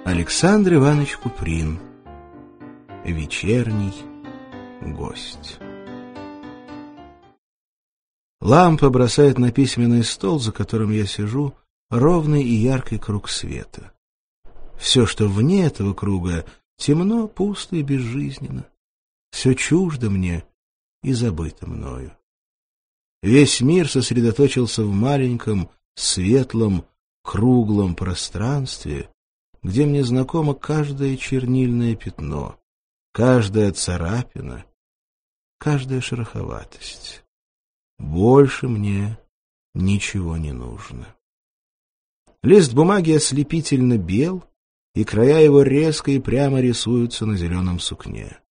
Александр Иванович Куприн. Вечерний гость. Лампа бросает на письменный стол, за которым я сижу, ровный и яркий круг света. Все, что вне этого круга, темно, пусто и безжизненно. Все чуждо мне и забыто мною. Весь мир сосредоточился в маленьком, светлом, круглом пространстве, где мне знакомо каждое чернильное пятно, каждая царапина, каждая шероховатость. Больше мне ничего не нужно. Лист бумаги ослепительно бел, и края его резко и прямо рисуются на зеленом сукне.